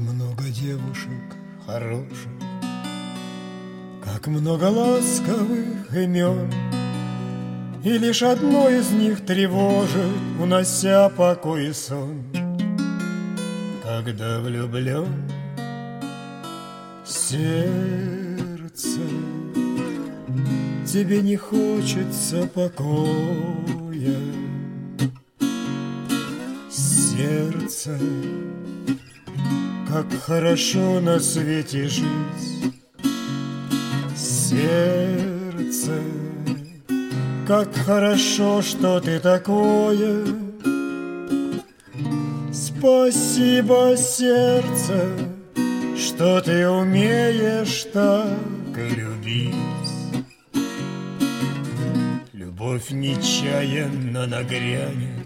много девушек хороших, как много ласковых имен, и лишь одно из них тревожит, унося покой и сон. Когда влюблен сердце, тебе не хочется покоя. Сердце, как хорошо на свете жить. Сердце, как хорошо, что ты такое. Спасибо, сердце, что ты умеешь так любить. Любовь нечаянно нагрянет,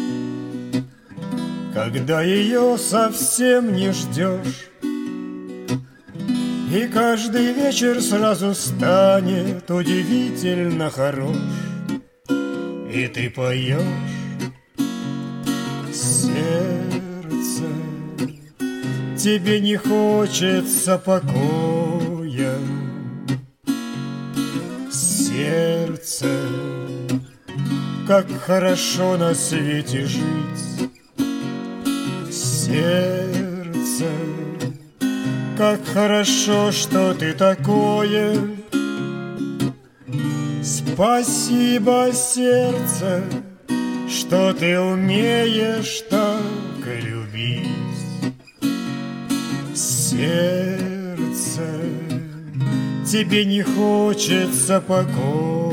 когда ее совсем не ждешь, и каждый вечер сразу станет удивительно хорош, и ты поешь. Сердце, тебе не хочется покоя. Сердце, как хорошо на свете жить. Сердце, как хорошо, что ты такое. Спасибо, сердце, что ты умеешь так любить. Сердце, тебе не хочется покоя.